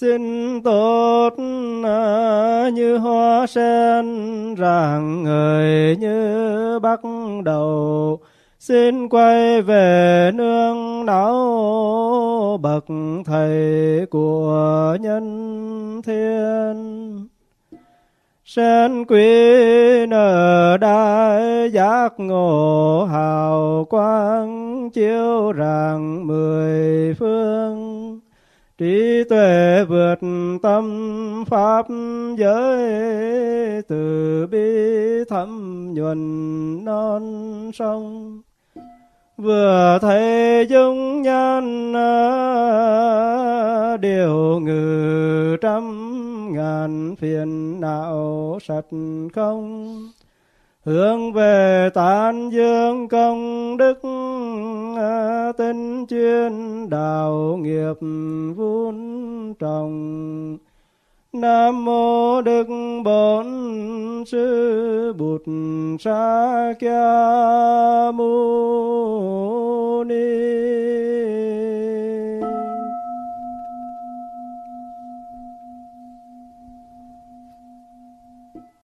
Xin tốt như hoa sen rạng ngời như bắt đầu, xin quay về nương náu bậc thầy của nhân thiên. Sen quý nở đại giác ngộ, hào quang chiếu rạng mười phương. Trí tuệ vượt tâm pháp giới, từ bi thấm nhuần non sông. Vừa thấy dung nhan điều ngự trăm ngàn phiền não sạch không. Hướng về tán dương công đức, tinh chuyên đạo nghiệp vun trồng. Nam mô Đức Bổn Sư Bụt Sa Kia.